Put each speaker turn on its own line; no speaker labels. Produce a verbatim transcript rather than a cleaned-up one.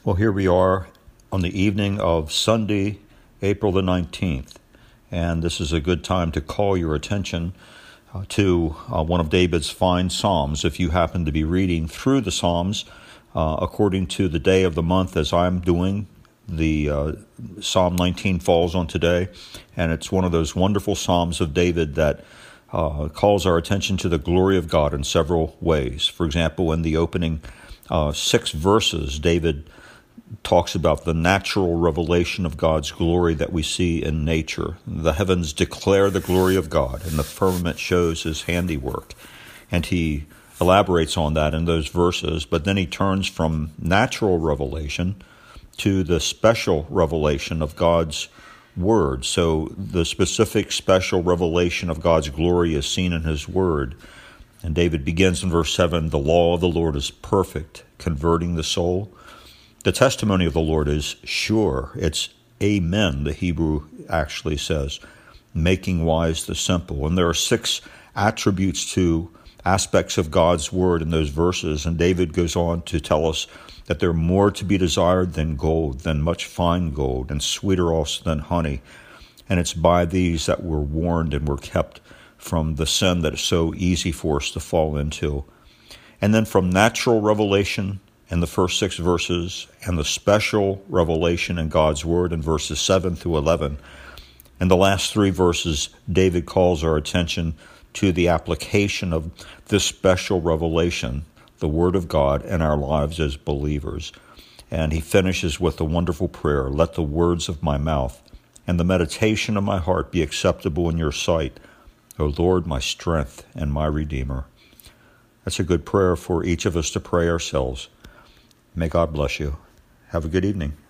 Well, here we are on the evening of Sunday, April the nineteenth, and this is a good time to call your attention uh, to uh, one of David's fine Psalms. If you happen to be reading through the Psalms uh, according to the day of the month, as I'm doing, the uh, Psalm nineteen falls on today, and it's one of those wonderful Psalms of David that uh, calls our attention to the glory of God in several ways. For example, in the opening uh, six verses, David talks about the natural revelation of God's glory that we see in nature. The heavens declare the glory of God, and the firmament shows his handiwork. And he elaborates on that in those verses, but then he turns from natural revelation to the special revelation of God's word. So the specific special revelation of God's glory is seen in his word. And David begins in verse seven, "The law of the Lord is perfect, converting the soul." The testimony of the Lord is sure. It's amen, the Hebrew actually says, making wise the simple. And there are six attributes to aspects of God's word in those verses. And David goes on to tell us that they're more to be desired than gold, than much fine gold, and sweeter also than honey. And it's by these that we're warned and we're kept from the sin that is so easy for us to fall into. And then from natural revelation in the first six verses, and the special revelation in God's word in verses seven through eleven. In the last three verses, David calls our attention to the application of this special revelation, the word of God, in our lives as believers. And he finishes with a wonderful prayer, "Let the words of my mouth and the meditation of my heart be acceptable in your sight, O Lord, my strength and my Redeemer." That's a good prayer for each of us to pray ourselves. May God bless you. Have a good evening.